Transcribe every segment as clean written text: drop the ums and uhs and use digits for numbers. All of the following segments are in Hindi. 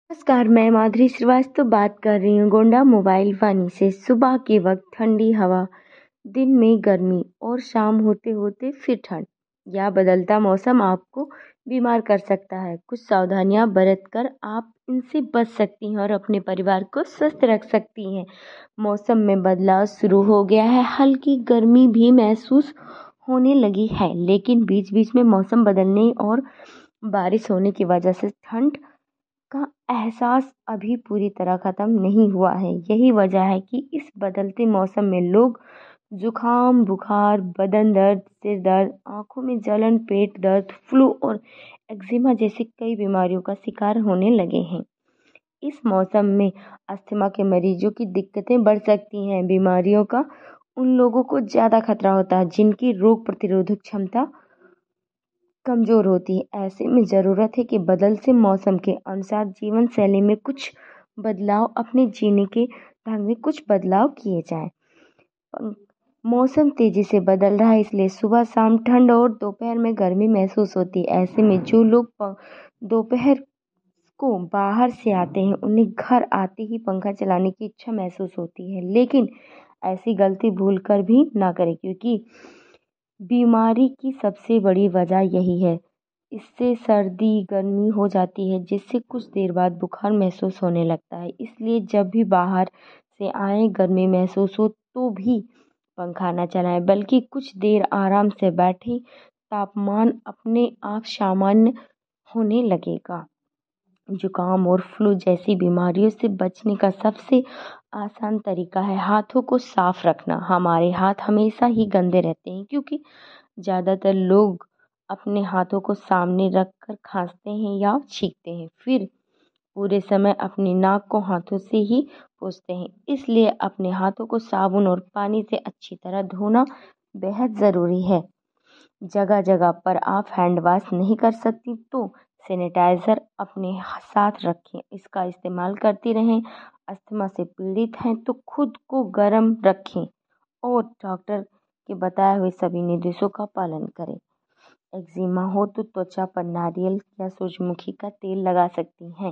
नमस्कार, मैं माधुरी श्रीवास्तव बात कर रही हूँ गोंडा मोबाइल वानी से। सुबह के वक्त ठंडी हवा, दिन में गर्मी और शाम होते होते फिर ठंड। यह बदलता मौसम आपको बीमार कर सकता है। कुछ सावधानियां बरत कर आप इनसे बच सकती हैं और अपने परिवार को स्वस्थ रख सकती हैं। मौसम में बदलाव शुरू हो गया है, हल्की गर्मी भी महसूस होने लगी है, लेकिन बीच बीच में मौसम बदलने और बारिश होने की वजह से ठंड का एहसास अभी पूरी तरह ख़त्म नहीं हुआ है। यही वजह है कि इस बदलते मौसम में लोग जुकाम, बुखार, बदन दर्द, सिर दर्द, आँखों में जलन, पेट दर्द, फ्लू और एक्जिमा जैसी कई बीमारियों का शिकार होने लगे हैं। इस मौसम में अस्थमा के मरीजों की दिक्कतें बढ़ सकती हैं। बीमारियों का उन लोगों को ज़्यादा खतरा होता है जिनकी रोग प्रतिरोधक क्षमता कमज़ोर होती है। ऐसे में ज़रूरत है कि बदलते मौसम के अनुसार जीवन शैली में कुछ बदलाव, अपने जीने के ढंग में कुछ बदलाव किए जाएं। मौसम तेज़ी से बदल रहा है, इसलिए सुबह शाम ठंड और दोपहर में गर्मी महसूस होती है। ऐसे में जो लोग दोपहर को बाहर से आते हैं उन्हें घर आते ही पंखा चलाने की इच्छा महसूस होती है, लेकिन ऐसी गलती भूल कर भी ना करें, क्योंकि बीमारी की सबसे बड़ी वजह यही है। इससे सर्दी गर्मी हो जाती है, जिससे कुछ देर बाद बुखार महसूस होने लगता है। इसलिए जब भी बाहर से आए, गर्मी महसूस हो तो भी पंखा ना चलाएं, बल्कि कुछ देर आराम से बैठें। तापमान अपने आप सामान्य होने लगेगा। जुकाम और फ्लू जैसी बीमारियों से बचने का सबसे आसान तरीका है हाथों को साफ रखना। हमारे हाथ हमेशा ही गंदे रहते हैं, क्योंकि ज़्यादातर लोग अपने हाथों को सामने रख कर खांसते हैं या छींकते हैं, फिर पूरे समय अपनी नाक को हाथों से ही पोंछते हैं। इसलिए अपने हाथों को साबुन और पानी से अच्छी तरह धोना बेहद ज़रूरी है। जगह जगह पर आप हैंड वॉश नहीं कर सकती तो सैनिटाइज़र अपने साथ रखें, इसका इस्तेमाल करती रहें। अस्थमा से पीड़ित हैं तो खुद को गर्म रखें और डॉक्टर के बताए हुए सभी निर्देशों का पालन करें। एक्जिमा हो तो त्वचा पर नारियल या सूरजमुखी का तेल लगा सकती हैं।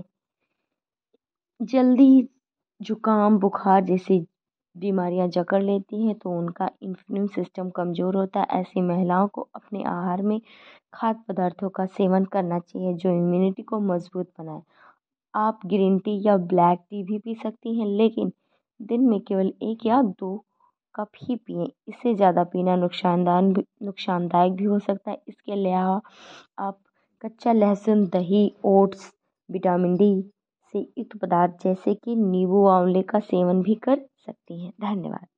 जल्दी जुकाम, बुखार जैसी बीमारियां जकड़ लेती हैं तो उनका इम्यून सिस्टम कमज़ोर होता है। ऐसी महिलाओं को अपने आहार में खाद्य पदार्थों का सेवन करना चाहिए जो इम्यूनिटी को मजबूत बनाए। आप ग्रीन टी या ब्लैक टी भी पी सकती हैं, लेकिन दिन में केवल 1 या 2 कप ही पिएं। इससे ज़्यादा पीना नुकसानदायक भी हो सकता है। इसके अलावा आप कच्चा लहसुन, दही, ओट्स, विटामिन डी से युक्त पदार्थ जैसे कि नींबू, आंवले का सेवन भी कर सकती हैं। धन्यवाद।